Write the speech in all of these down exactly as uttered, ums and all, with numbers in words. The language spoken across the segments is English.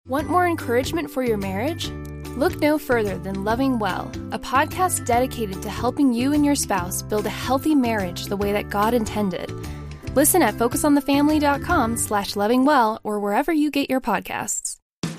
Want more encouragement for your marriage? Look no further than Loving Well, a podcast dedicated to helping you and your spouse build a healthy marriage the way that God intended. Listen at focusonthefamily.com slash lovingwell or wherever you get your podcasts.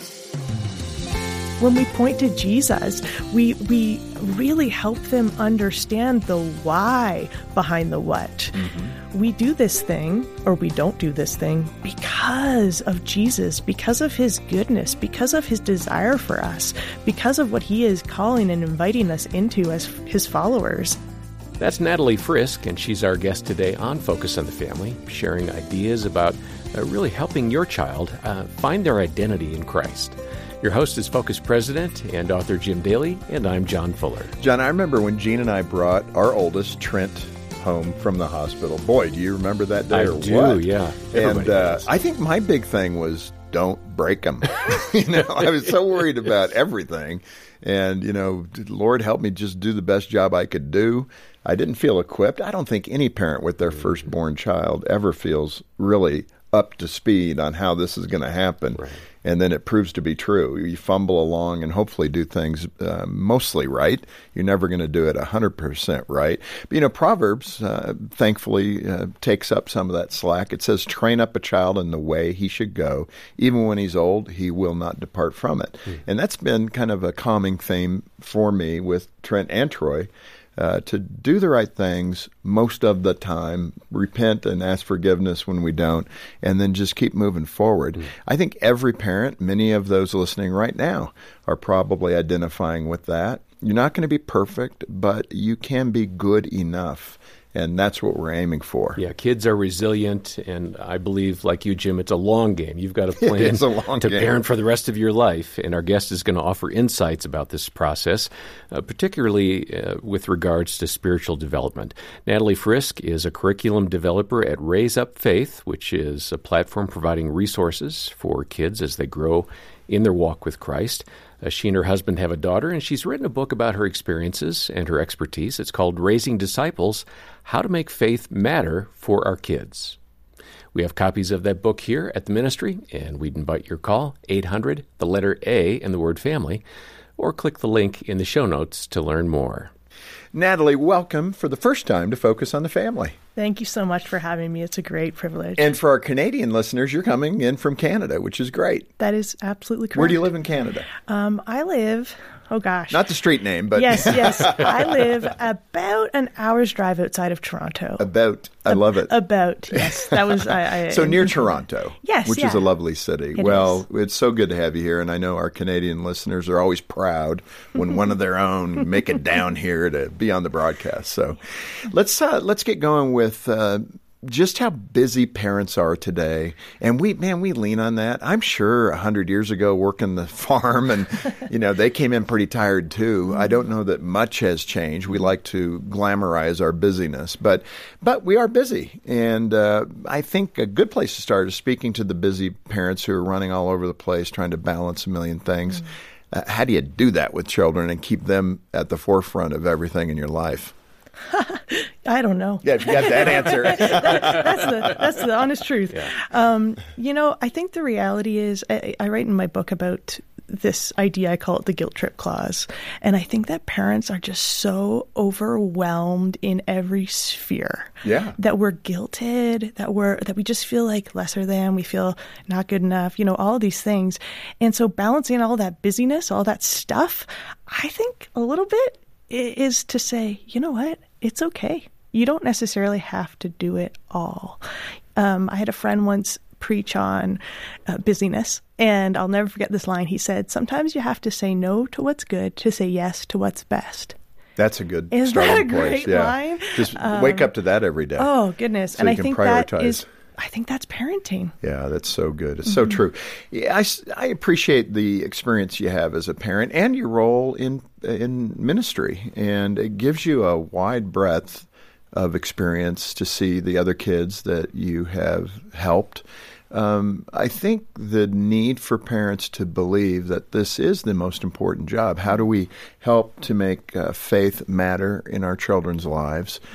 When we point to Jesus, we we really help them understand the why behind the what. Mm-hmm. We do this thing, or we don't do this thing, because of Jesus, because of his goodness, because of his desire for us, because of what he is calling and inviting us into as his followers. That's Natalie Frisk, and she's our guest today on Focus on the Family, sharing ideas about uh, really helping your child uh, find their identity in Christ. Your host is Focus President and author Jim Daly, and I'm John Fuller. John, I remember when Jean and I brought our oldest, Trent, home from the hospital. Boy, do you remember that day I or do, what? yeah. And uh, I think my big thing was don't break them. you know, I was so worried about everything. And, you know, Lord, help me just do the best job I could do. I didn't feel equipped. I don't think any parent with their firstborn child ever feels really up to speed on how this is going to happen. Right. And then it proves to be true. You fumble along and hopefully do things uh, mostly right. You're never going to do it one hundred percent right. But, you know, Proverbs, uh, thankfully, uh, takes up some of that slack. It says, train up a child in the way he should go. Even when he's old, he will not depart from it. Mm. And that's been kind of a calming theme for me with Trent and Troy. Uh, to do the right things most of the time, repent and ask forgiveness when we don't, and then just keep moving forward. Mm. I think every parent, many of those listening right now, are probably identifying with that. You're not going to be perfect, but you can be good enough. And that's what we're aiming for. Yeah, kids are resilient, and I believe, like you, Jim, it's a long game. You've got a plan a long to game. parent for the rest of your life, and our guest is going to offer insights about this process, uh, particularly uh, with regards to spiritual development. Natalie Frisk is a curriculum developer at Raise Up Faith, which is a platform providing resources for kids as they grow in their walk with Christ. Uh, she and her husband have a daughter, and she's written a book about her experiences and her expertise. It's called Raising Disciples, How to Make Faith Matter for Our Kids. We have copies of that book here at the ministry, and we'd invite your call, eight hundred, the letter A, and the word family, or click the link in the show notes to learn more. Natalie, welcome for the first time to Focus on the Family. Thank you so much for having me. It's a great privilege. And for our Canadian listeners, you're coming in from Canada, which is great. That is absolutely correct. Where do you live in Canada? Um, I live, oh gosh. Not the street name, but... Yes, yes. I live about an hour's drive outside of Toronto. About. I love it. About, yes. That was... I, I, so near Toronto. Yes, Which yeah. is a lovely city. It well, is. It's so good to have you here, and I know our Canadian listeners are always proud when one of their own make it down here to be on the broadcast. So let's uh, let's get going with... Uh, just how busy parents are today. And we, man, we lean on that. I'm sure a hundred years ago working the farm and, you know, they came in pretty tired too. I don't know that much has changed. We like to glamorize our busyness, but, but we are busy. And uh, I think a good place to start is speaking to the busy parents who are running all over the place, trying to balance a million things. Mm. Uh, how do you do that with children and keep them at the forefront of everything in your life? I don't know. Yeah, you got that answer. that, that's the that's the honest truth. Yeah. Um, you know, I think the reality is, I, I write in my book about this idea. I call it the guilt trip clause, and I think that parents are just so overwhelmed in every sphere. Yeah. That we're guilted. That we're that we just feel like lesser than. We feel not good enough. You know, all of these things, and so balancing all that busyness, all that stuff, I think a little bit is to say, you know what? It's okay. You don't necessarily have to do it all. Um, I had a friend once preach on uh, busyness, and I'll never forget this line. He said, sometimes you have to say no to what's good to say yes to what's best. That's a good Is starting that a great place. Yeah. line? Just Um, wake up to that every day. Oh, goodness. So and you I can think prioritize. that is, I think that's parenting. Yeah, that's so good. It's Mm-hmm. so true. Yeah, I, I appreciate the experience you have as a parent and your role in in ministry. And it gives you a wide breadth of experience to see the other kids that you have helped. Um, I think the need for parents to believe that this is the most important job. How do we help to make uh, faith matter in our children's lives? Mm-hmm.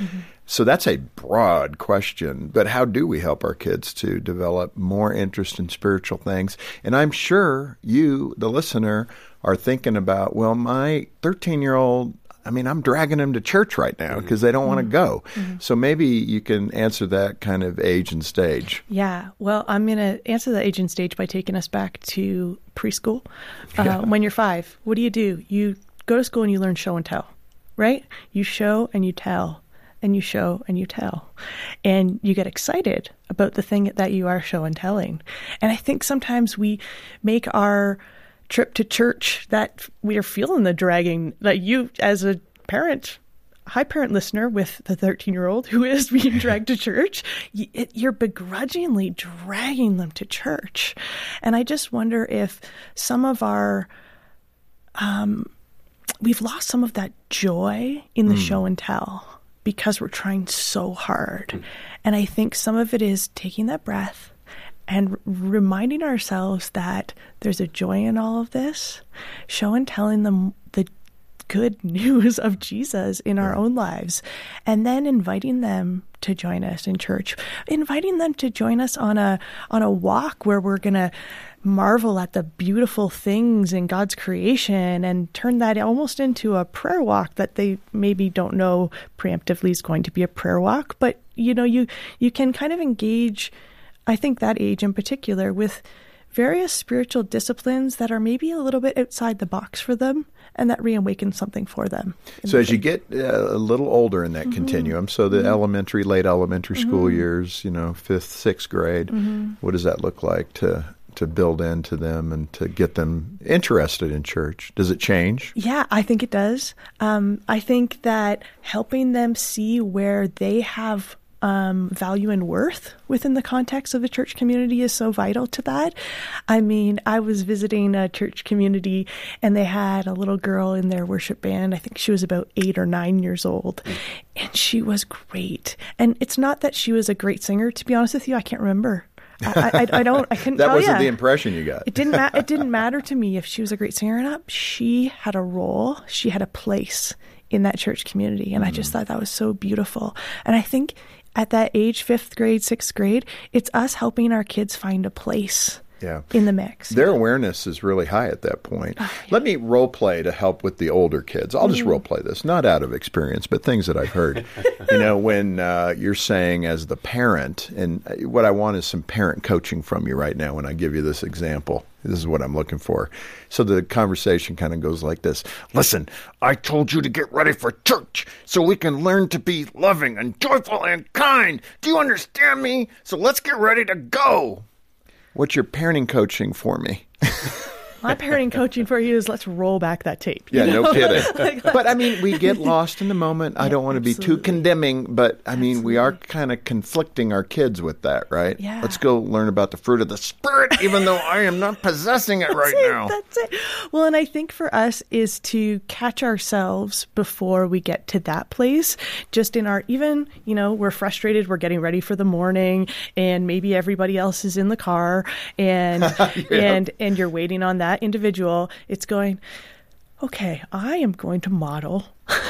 So that's a broad question, but how do we help our kids to develop more interest in spiritual things? And I'm sure you, the listener, are thinking about, well, my thirteen-year-old, I mean, I'm dragging them to church right now because they don't want to go. Mm-hmm. So maybe you can answer that kind of age and stage. Yeah. Well, I'm going to answer the age and stage by taking us back to preschool. Yeah. Uh, when you're five, what do you do? You go to school and you learn show and tell, right? You show and you tell. And you show and you tell. And you get excited about the thing that you are show and telling. And I think sometimes we make our trip to church that we are feeling the dragging, that you as a parent, hi parent listener with the thirteen-year-old who is being dragged to church, you're begrudgingly dragging them to church. And I just wonder if some of our, um, we've lost some of that joy in the mm. show and tell, because we're trying so hard. And I think some of it is taking that breath and reminding ourselves that there's a joy in all of this, show and telling them the good news of Jesus in our own lives, and then inviting them to join us in church, inviting them to join us on a on a walk where we're going to marvel at the beautiful things in God's creation and turn that almost into a prayer walk that they maybe don't know preemptively is going to be a prayer walk. But, you know, you, you can kind of engage, I think that age in particular, with various spiritual disciplines that are maybe a little bit outside the box for them, and that reawakens something for them. So as you get uh, a little older in that mm-hmm. continuum, so the mm-hmm. elementary, late elementary school mm-hmm. years, you know, fifth, sixth grade, mm-hmm. what does that look like to to build into them and to get them interested in church? Does it change? Yeah, I think it does. Um, I think that helping them see where they have Um, value and worth within the context of a church community is so vital to that. I mean, I was visiting a church community and they had a little girl in their worship band. I think she was about eight or nine years old, and she was great. And it's not that she was a great singer, to be honest with you. I can't remember. I, I, I don't. I couldn't. That tell wasn't ya. the impression you got. It didn't. Ma- it didn't matter to me if she was a great singer or not. She had a role. She had a place in that church community, and mm. I just thought that was so beautiful. And I think at that age, fifth grade, sixth grade, it's us helping our kids find a place yeah. in the mix. Their awareness is really high at that point. Oh, yeah. Let me role play to help with the older kids. I'll just mm. role play this, not out of experience, but things that I've heard. You know, when uh, you're saying as the parent, and what I want is some parent coaching from you right now when I give you this example. This is what I'm looking for. So the conversation kind of goes like this. Listen, I told you to get ready for church so we can learn to be loving and joyful and kind. Do you understand me? So let's get ready to go. What's your parenting coaching for me? My parenting coaching for you is let's roll back that tape. Yeah, know? No kidding. like, but I mean, we get lost in the moment. Yeah, I don't want to be too condemning, but I mean, absolutely. We are kind of conflicting our kids with that, right? Yeah. Let's go learn about the fruit of the Spirit, even though I am not possessing it right it, now. That's it. Well, and I think for us is to catch ourselves before we get to that place. Just in our, even, you know, we're frustrated, we're getting ready for the morning, and maybe everybody else is in the car, and yeah. and and you're waiting on that individual. It's going, okay, I am going to model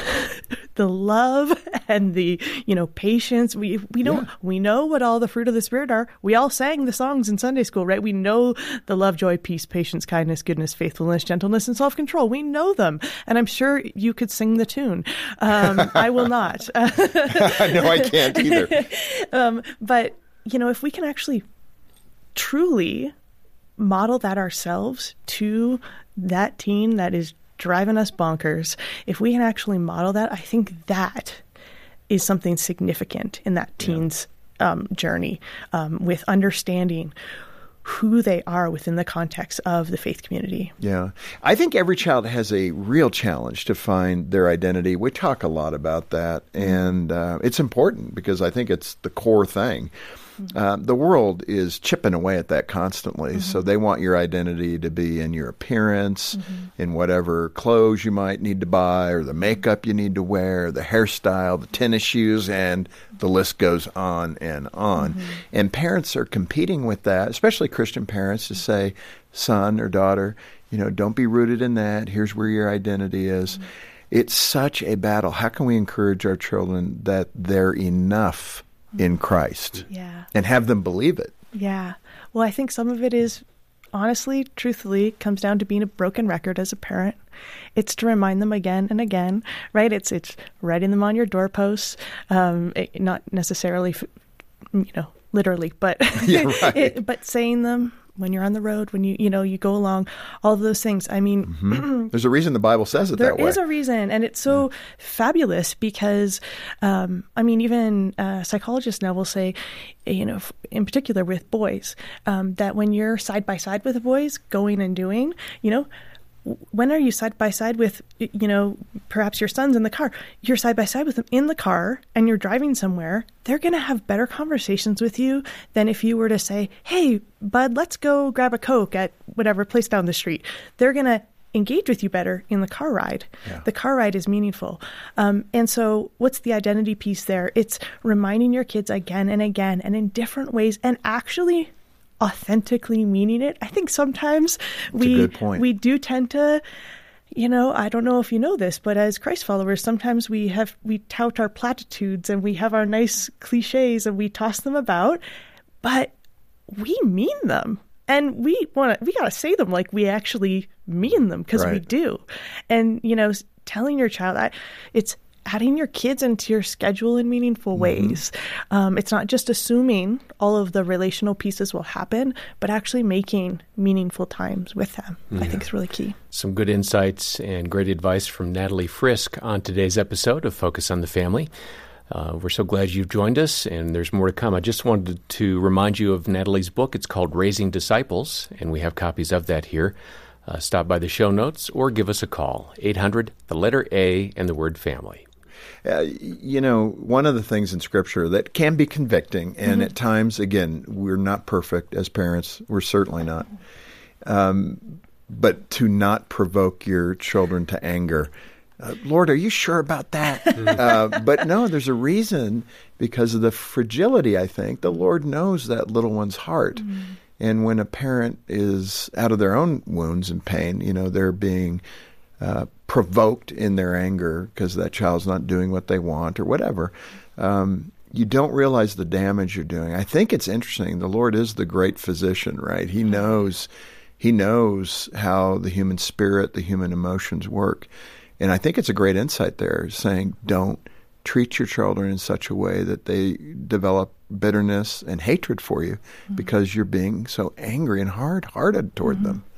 the love and the, you know, patience. We we know yeah. we know what all the fruit of the Spirit are. We all sang the songs in Sunday school, right? We know the love, joy, peace, patience, kindness, goodness, faithfulness, gentleness, and self-control. We know them, and I'm sure you could sing the tune. Um, I will not. No, I can't either. um, but you know, if we can actually truly model that ourselves to that teen that is driving us bonkers, if we can actually model that, I think that is something significant in that teen's yeah. um, journey um, with understanding who they are within the context of the faith community. Yeah. I think every child has a real challenge to find their identity. We talk a lot about that, and uh, it's important because I think it's the core thing. Uh, the world is chipping away at that constantly. Mm-hmm. So they want your identity to be in your appearance, mm-hmm. in whatever clothes you might need to buy, or the makeup you need to wear, the hairstyle, the tennis shoes, and the list goes on and on. Mm-hmm. And parents are competing with that, especially Christian parents, to say, son or daughter, you know, don't be rooted in that. Here's where your identity is. Mm-hmm. it's such a battle. How can we encourage our children that they're enough in Christ Yeah. and have them believe it? Yeah. Well, I think some of it is, honestly, truthfully, comes down to being a broken record as a parent. It's to remind them again and again, right? It's it's writing them on your doorposts, um, it, not necessarily, you know, literally, but Yeah, right. it, but saying them when you're on the road, when you you know you go along, all of those things. I mean, Mm-hmm. There's a reason the Bible says it there that way. is a reason, and it's so fabulous because, um, I mean, even uh, psychologists now will say, you know, f- in particular with boys, um, that when you're side by side with boys, going and doing, you know, w- when are you side by side with, y- you know, perhaps your son's in the car, you're side by side with them in the car and you're driving somewhere, they're going to have better conversations with you than if you were to say, hey, bud, let's go grab a Coke at whatever place down the street. They're going to engage with you better in the car ride. Yeah. The car ride is meaningful. Um, and so what's the identity piece there? It's reminding your kids again and again and in different ways and actually authentically meaning it. I think sometimes we good point. we do tend to, you know, I don't know if you know this, but as Christ followers, sometimes we have we tout our platitudes and we have our nice cliches and we toss them about, but we mean them. And we want to, we got to say them like we actually mean them because we Right. do. And, you know, telling your child that it's adding your kids into your schedule in meaningful ways. Um, it's not just assuming all of the relational pieces will happen, but actually making meaningful times with them. I think is really key. Some good insights and great advice from Natalie Frisk on today's episode of Focus on the Family. Uh, we're so glad you've joined us, and there's more to come. I just wanted to remind you of Natalie's book. It's called Raising Disciples, and we have copies of that here. Uh, stop by the show notes or give us a call, eight hundred, the letter A, and the word family. Uh, you know, one of the things in Scripture that can be convicting, and at times, again, we're not perfect as parents. We're certainly not. Um, but to not provoke your children to anger. Uh, Lord, are you sure about that? uh, but no, there's a reason because of the fragility, I think. The Lord knows that little one's heart. Mm-hmm. And when a parent is out of their own wounds and pain, you know, they're being uh, provoked in their anger because that child's not doing what they want or whatever, um, you don't realize the damage you're doing. I think it's interesting. The Lord is the great physician, right? He knows, he knows how the human spirit, the human emotions work. And I think it's a great insight there, saying don't treat your children in such a way that they develop bitterness and hatred for you mm-hmm. because you're being so angry and hard-hearted toward mm-hmm. them.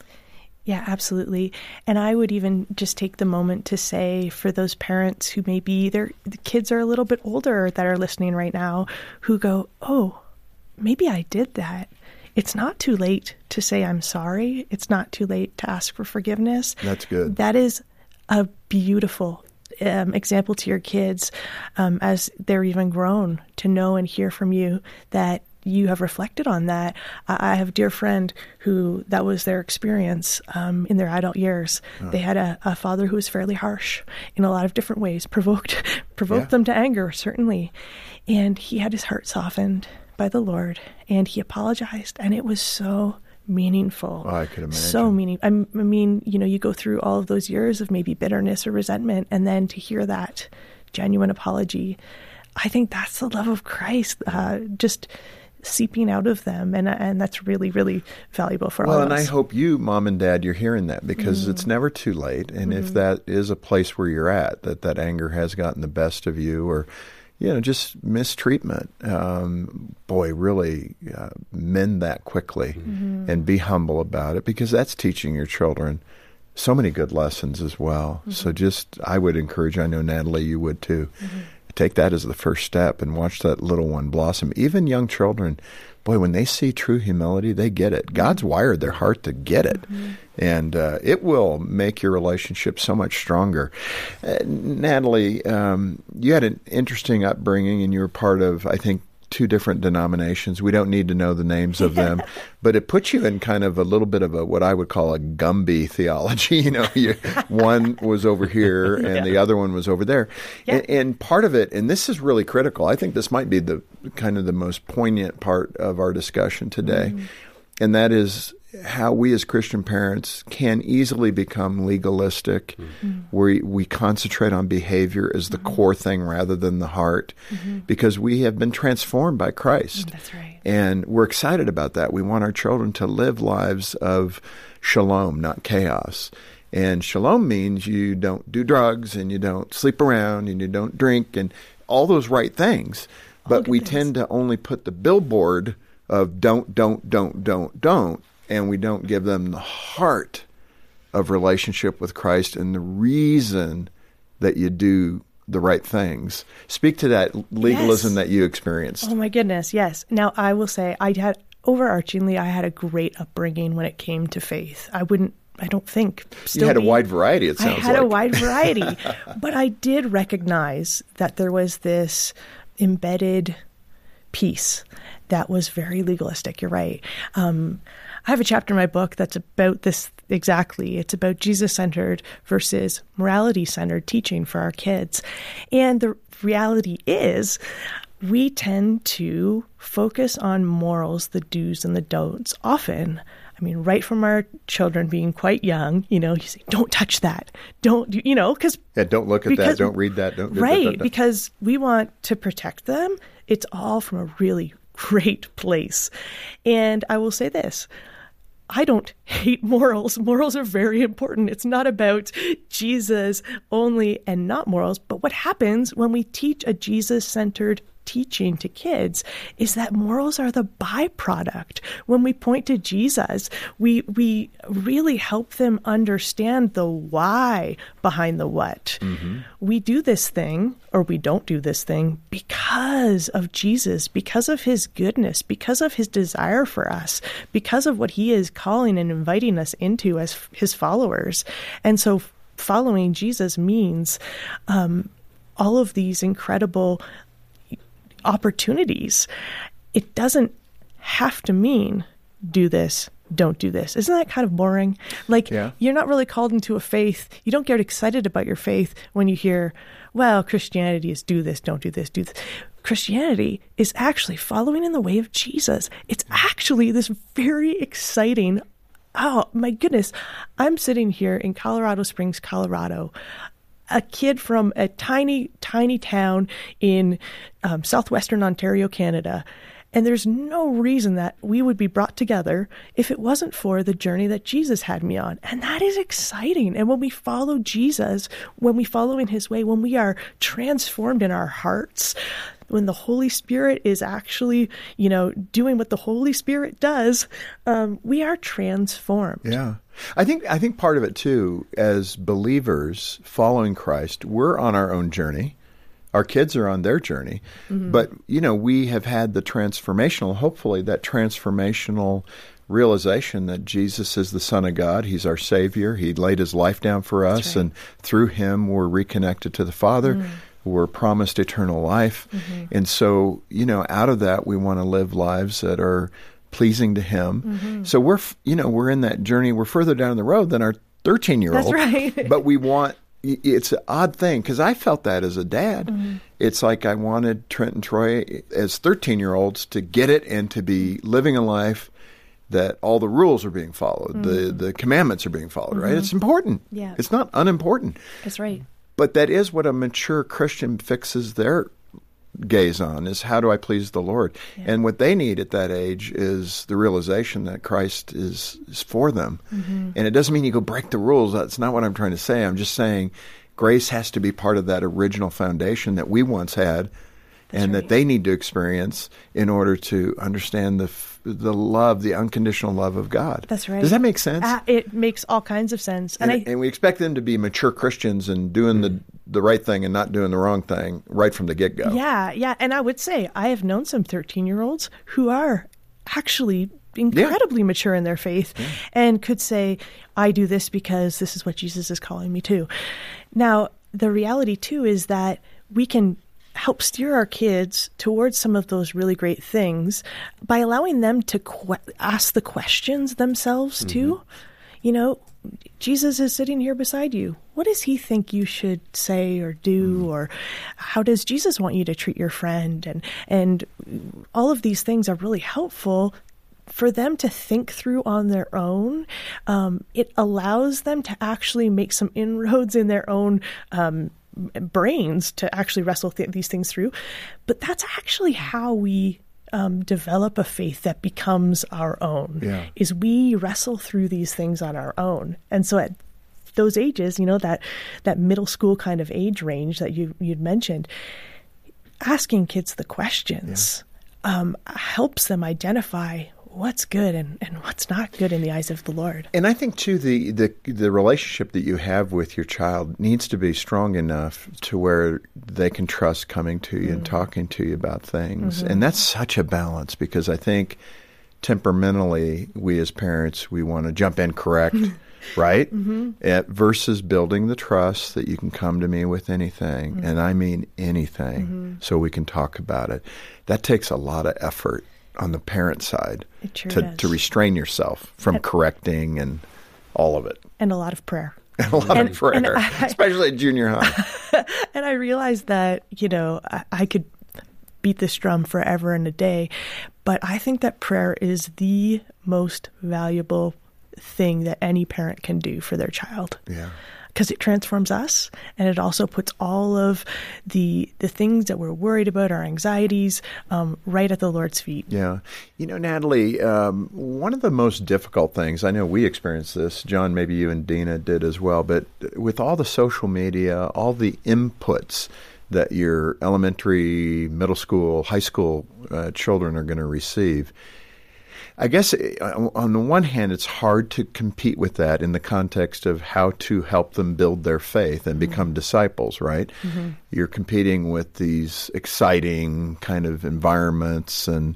Yeah, absolutely. And I would even just take the moment to say for those parents who maybe their the kids are a little bit older that are listening right now who go, oh, maybe I did that. It's not too late to say I'm sorry. It's not too late to ask for forgiveness. That's good. That is a beautiful um, example to your kids um, as they're even grown to know and hear from you that you have reflected on that. I, I have a dear friend who that was their experience um, in their adult years. Oh. They had a, a father who was fairly harsh in a lot of different ways, provoked provoked yeah. them to anger, certainly. And he had his heart softened by the Lord, and he apologized, and it was so meaningful. Oh, I could imagine. So meaningful. I mean, you know, you go through all of those years of maybe bitterness or resentment, and then to hear that genuine apology, I think that's the love of Christ, uh, just seeping out of them, and and that's really, really valuable for well, all of us. Well, and I hope you, Mom and Dad, you're hearing that because mm-hmm. it's never too late, and mm-hmm. if that is a place where you're at, that that anger has gotten the best of you, or you know, just mistreatment. Um, boy, really uh, mend that quickly mm-hmm. and be humble about it because that's teaching your children so many good lessons as well. Mm-hmm. So just, I would encourage, I know Natalie, you would too, mm-hmm. take that as the first step and watch that little one blossom. Even young children, boy, when they see true humility, they get it. God's wired their heart to get it. Mm-hmm. And uh, it will make your relationship so much stronger. Uh, Natalie, um, you had an interesting upbringing, and you were part of, I think, two different denominations. We don't need to know the names of them, but it puts you in kind of a little bit of a what I would call a Gumby theology. You know, you, one was over here and yeah. the other one was over there. Yeah. And, and part of it, and this is really critical, I think this might be the kind of the most poignant part of our discussion today, mm-hmm. and that is how we as Christian parents can easily become legalistic, mm-hmm. where we concentrate on behavior as the mm-hmm. core thing rather than the heart, mm-hmm. because we have been transformed by Christ. That's right. And we're excited about that. We want our children to live lives of shalom, not chaos. And shalom means you don't do drugs and you don't sleep around and you don't drink and all those right things. But we things. tend to only put the billboard of don't, don't, don't, don't, don't, and we don't give them the heart of relationship with Christ and the reason that you do the right things. Speak to that legalism yes. that you experienced. Oh my goodness, yes. Now I will say I had, overarchingly, I had a great upbringing when it came to faith. I wouldn't, I don't think. Still you had be, a wide variety, it sounds like. I had like. a wide variety, but I did recognize that there was this embedded piece that was very legalistic. You're right. Um, I have a chapter in my book that's about this exactly. It's about Jesus-centered versus morality-centered teaching for our kids. And the reality is we tend to focus on morals, the do's and the don'ts, often. I mean, right from our children being quite young, you know, you say, don't touch that. Don't, you know, because... Yeah, don't look at because, that. Don't read that. Don't Right, da, da, da. because we want to protect them. It's all from a really great place. And I will say this. I don't hate morals. Morals are very important. It's not about Jesus only and not morals. But what happens when we teach a Jesus-centered teaching to kids is that morals are the byproduct. When we point to Jesus, we we really help them understand the why behind the what. Mm-hmm. We do this thing, or we don't do this thing, because of Jesus, because of his goodness, because of his desire for us, because of what he is calling and inviting us into as his followers. And so following Jesus means um, all of these incredible opportunities. It doesn't have to mean do this, don't do this. Isn't that kind of boring? Like, yeah. You're not really called into a faith. You don't get excited about your faith when you hear, well, Christianity is do this, don't do this, do this. Christianity is actually following in the way of Jesus. It's actually this very exciting, oh my goodness, I'm sitting here in Colorado Springs, Colorado, a kid from a tiny, tiny town in um, southwestern Ontario, Canada. And there's no reason that we would be brought together if it wasn't for the journey that Jesus had me on. And that is exciting. And when we follow Jesus, when we follow in his way, when we are transformed in our hearts, when the Holy Spirit is actually, you know, doing what the Holy Spirit does, um, we are transformed. Yeah. I think I think part of it, too, as believers following Christ, we're on our own journey. Our kids are on their journey. Mm-hmm. But, you know, we have had the transformational, hopefully, that transformational realization that Jesus is the Son of God. He's our Savior. He laid his life down for us, right. And through him we're reconnected to the Father. Mm. We're promised eternal life. Mm-hmm. And so, you know, out of that, we want to live lives that are pleasing to him. Mm-hmm. So we're, you know, we're in that journey. We're further down the road than our thirteen-year-old. That's right. But we want, it's an odd thing, because I felt that as a dad. Mm-hmm. It's like I wanted Trent and Troy as thirteen-year-olds to get it and to be living a life that all the rules are being followed, mm-hmm. the, the commandments are being followed, mm-hmm. right? It's important. Yeah. It's not unimportant. That's right. But that is what a mature Christian fixes their gaze on, is how do I please the Lord? Yeah. And what they need at that age is the realization that Christ is, is for them. Mm-hmm. And it doesn't mean you go break the rules. That's not what I'm trying to say. I'm just saying grace has to be part of that original foundation that we once had. That's and right. that they need to experience in order to understand the the love, the unconditional love of God. That's right. Does that make sense? Uh, it makes all kinds of sense. And, and, I, and we expect them to be mature Christians and doing the the right thing and not doing the wrong thing right from the get-go. Yeah, yeah. And I would say I have known some thirteen-year-olds who are actually incredibly yeah. mature in their faith yeah. and could say, I do this because this is what Jesus is calling me to. Now, the reality, too, is that we can help steer our kids towards some of those really great things by allowing them to que- ask the questions themselves mm-hmm. too. You know, Jesus is sitting here beside you. What does he think you should say or do? Mm-hmm. Or how does Jesus want you to treat your friend? And, and all of these things are really helpful for them to think through on their own. Um, it allows them to actually make some inroads in their own um, brains to actually wrestle th- these things through. But that's actually how we um, develop a faith that becomes our own, yeah. is we wrestle through these things on our own. And so at those ages, you know, that that middle school kind of age range that you, you'd mentioned, asking kids the questions yeah. um, helps them identify what's good and, and what's not good in the eyes of the Lord. And I think, too, the, the the relationship that you have with your child needs to be strong enough to where they can trust coming to you mm. and talking to you about things. Mm-hmm. And that's such a balance, because I think temperamentally, we as parents, we want to jump in, correct, right? Mm-hmm. At, versus building the trust that you can come to me with anything, mm-hmm. and I mean anything, mm-hmm. so we can talk about it. That takes a lot of effort on the parent side sure to, does. to restrain yourself from and, correcting and all of it. And a lot of prayer. And a lot and, of prayer, I, especially at junior high. And I realized that, you know, I, I could beat this drum forever and a day, but I think that prayer is the most valuable thing that any parent can do for their child. Yeah. Because it transforms us, and it also puts all of the the things that we're worried about, our anxieties, um, right at the Lord's feet. Yeah. You know, Natalie, um, one of the most difficult things, I know we experienced this, John, maybe you and Dina did as well, but with all the social media, all the inputs that your elementary, middle school, high school uh, children are going to receive, I guess on the one hand, it's hard to compete with that in the context of how to help them build their faith and mm-hmm. become disciples, right? Mm-hmm. You're competing with these exciting kind of environments. And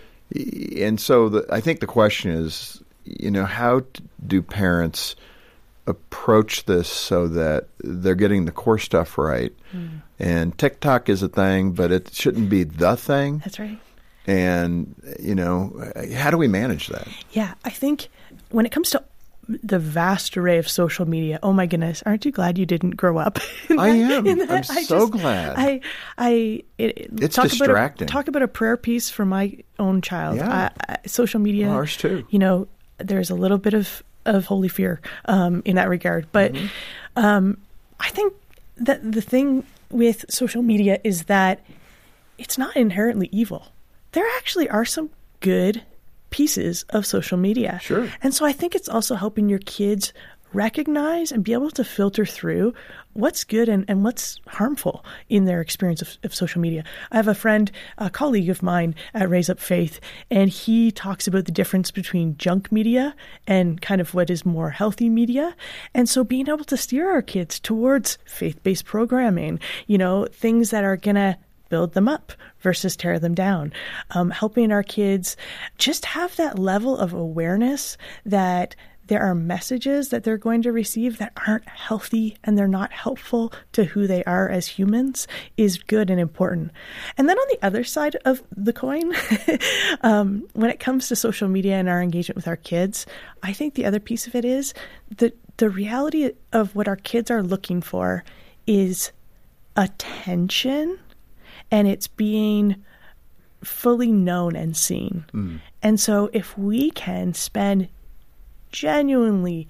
and so the, I think the question is, you know, how do parents approach this so that they're getting the core stuff right? Mm. And TikTok is a thing, but it shouldn't be the thing. That's right. And, you know, how do we manage that? Yeah, I think when it comes to the vast array of social media, oh my goodness, aren't you glad you didn't grow up in that, I am. In that? I'm I so just, glad. I, I, it, it's talk distracting. About a, talk about a prayer piece for my own child. Yeah. I, I, social media, well, ours too. You know, there's a little bit of, of holy fear um, in that regard. But mm-hmm. um, I think that the thing with social media is that it's not inherently evil. There actually are some good pieces of social media. Sure. And so I think it's also helping your kids recognize and be able to filter through what's good and, and what's harmful in their experience of, of social media. I have a friend, a colleague of mine at Raise Up Faith, and he talks about the difference between junk media and kind of what is more healthy media. And so being able to steer our kids towards faith-based programming, you know, things that are going to build them up versus tear them down. Um, helping our kids just have that level of awareness that there are messages that they're going to receive that aren't healthy and they're not helpful to who they are as humans is good and important. And then on the other side of the coin, um, when it comes to social media and our engagement with our kids, I think the other piece of it is that the reality of what our kids are looking for is attention, and it's being fully known and seen. Mm. And so if we can spend genuinely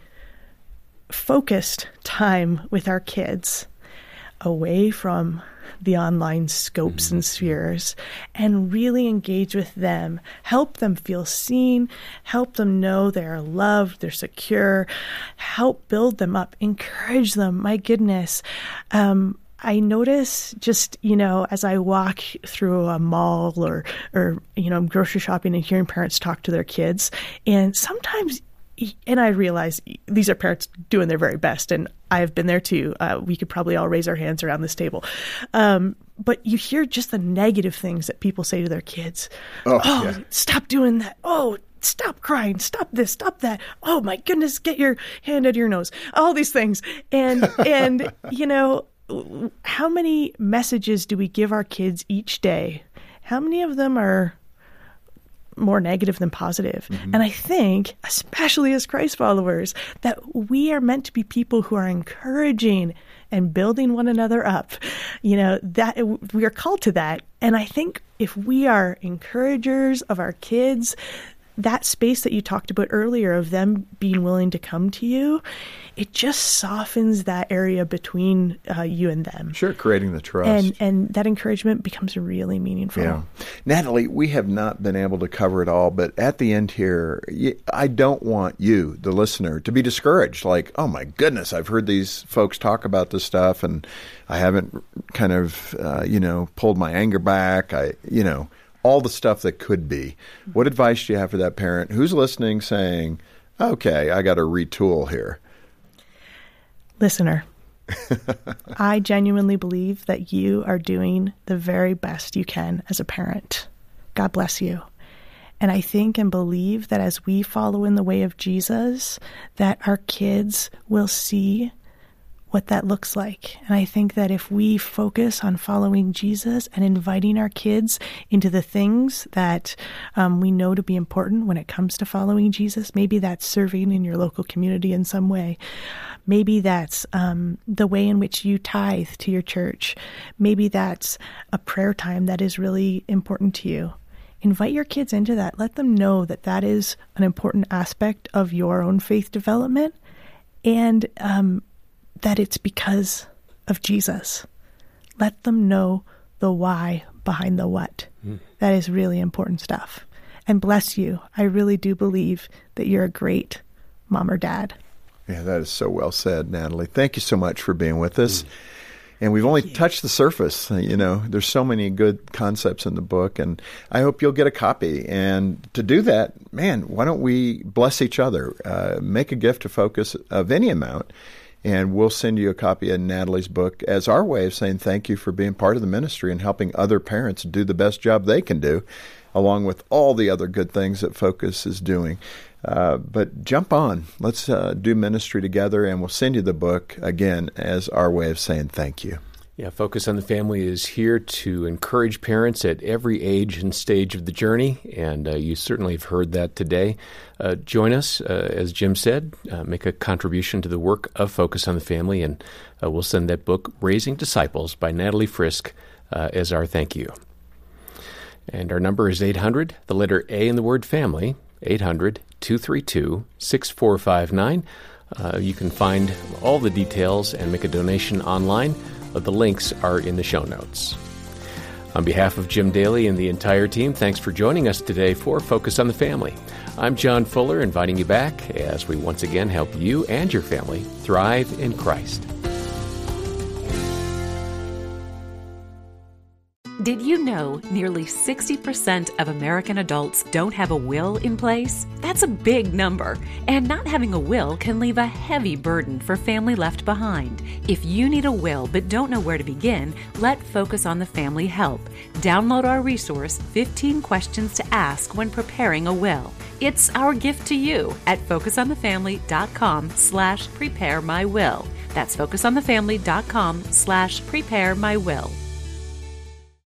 focused time with our kids away from the online scopes mm-hmm. and spheres and really engage with them, help them feel seen, help them know they're loved, they're secure, help build them up, encourage them. My goodness. Um, I notice just, you know, as I walk through a mall or, or, you know, I'm grocery shopping and hearing parents talk to their kids, and sometimes, and I realize these are parents doing their very best, and I've been there too. Uh, we could probably all raise our hands around this table. Um, but you hear just the negative things that people say to their kids. Oh, oh yeah. Stop doing that. Oh, stop crying. Stop this. Stop that. Oh, my goodness, get your hand out of your nose. All these things. And, and you know, how many messages do we give our kids each day? How many of them are more negative than positive? Mm-hmm. And I think, especially as Christ followers, that we are meant to be people who are encouraging and building one another up. You know, that we are called to that. And I think if we are encouragers of our kids, that space that you talked about earlier of them being willing to come to you, it just softens that area between uh, you and them. Sure, creating the trust. And and that encouragement becomes really meaningful. Yeah. Natalie, we have not been able to cover it all, but at the end here, I don't want you, the listener, to be discouraged. Like, oh my goodness, I've heard these folks talk about this stuff and I haven't kind of, uh, you know, pulled my anger back. I, you know, all the stuff that could be. What advice do you have for that parent who's listening saying, okay, I got to retool here? Listener, I genuinely believe that you are doing the very best you can as a parent. God bless you. And I think and believe that as we follow in the way of Jesus, that our kids will see what that looks like. And I think that if we focus on following Jesus and inviting our kids into the things that um, we know to be important when it comes to following Jesus, maybe that's serving in your local community in some way. Maybe that's um, the way in which you tithe to your church. Maybe that's a prayer time that is really important to you. Invite your kids into that. Let them know that that is an important aspect of your own faith development, and um, that it's because of Jesus. Let them know the why behind the what. Mm. That is really important stuff. And bless you. I really do believe that you're a great mom or dad. Yeah, that is so well said, Natalie. Thank you so much for being with us. Mm. And we've only touched the surface. You know, there's so many good concepts in the book, and I hope you'll get a copy. And to do that, man, why don't we bless each other? Uh, make a gift to Focus of any amount, and we'll send you a copy of Natalie's book as our way of saying thank you for being part of the ministry and helping other parents do the best job they can do, along with all the other good things that Focus is doing. Uh, but jump on. Let's uh, do ministry together, and we'll send you the book, again, as our way of saying thank you. Yeah, Focus on the Family is here to encourage parents at every age and stage of the journey, and uh, you certainly have heard that today. Uh, join us, uh, as Jim said, uh, make a contribution to the work of Focus on the Family, and uh, we'll send that book, Raising Disciples by Natalie Frisk, uh, as our thank you. And our number is eight hundred, the letter A in the word family, eight hundred, two three two, six four five nine. Uh, you can find all the details and make a donation online. Uh, the links are in the show notes. On behalf of Jim Daly and the entire team, thanks for joining us today for Focus on the Family. I'm John Fuller, inviting you back as we once again help you and your family thrive in Christ. Did you know nearly sixty percent of American adults don't have a will in place? That's a big number, and not having a will can leave a heavy burden for family left behind. If you need a will but don't know where to begin, let Focus on the Family help. Download our resource, fifteen Questions to Ask When Preparing a Will. It's our gift to you at focusonthefamily.com slash prepare my will. That's focusonthefamily.com slash prepare my will.